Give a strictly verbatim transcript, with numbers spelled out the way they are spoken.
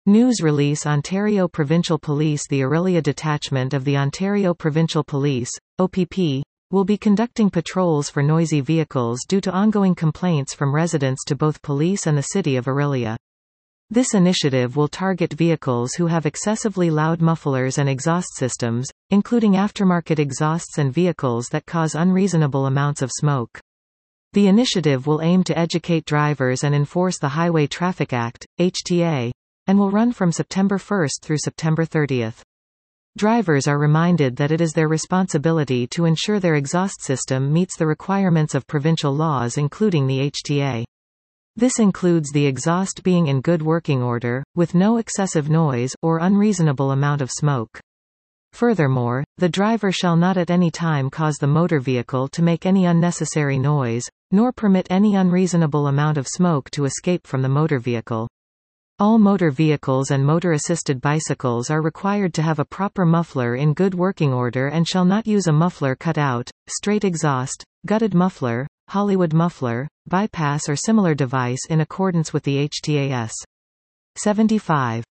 News release Ontario Provincial Police The Orillia Detachment of the Ontario Provincial Police, O P P, will be conducting patrols for noisy vehicles due to ongoing complaints from residents to both police and the City of Orillia. This initiative will target vehicles who have excessively loud mufflers and exhaust systems, including aftermarket exhausts and vehicles that cause unreasonable amounts of smoke. The initiative will aim to educate drivers and enforce the Highway Traffic Act, H T A, and will run from September first through September thirtieth. Drivers are reminded that it is their responsibility to ensure their exhaust system meets the requirements of provincial laws including the H T A. This includes the exhaust being in good working order, with no excessive noise or unreasonable amount of smoke. Furthermore, the driver shall not at any time cause the motor vehicle to make any unnecessary noise, nor permit any unreasonable amount of smoke to escape from the motor vehicle. All motor vehicles and motor-assisted bicycles are required to have a proper muffler in good working order and shall not use a muffler cut out, straight exhaust, gutted muffler, Hollywood muffler, bypass or similar device in accordance with the H T A S. seventy-five.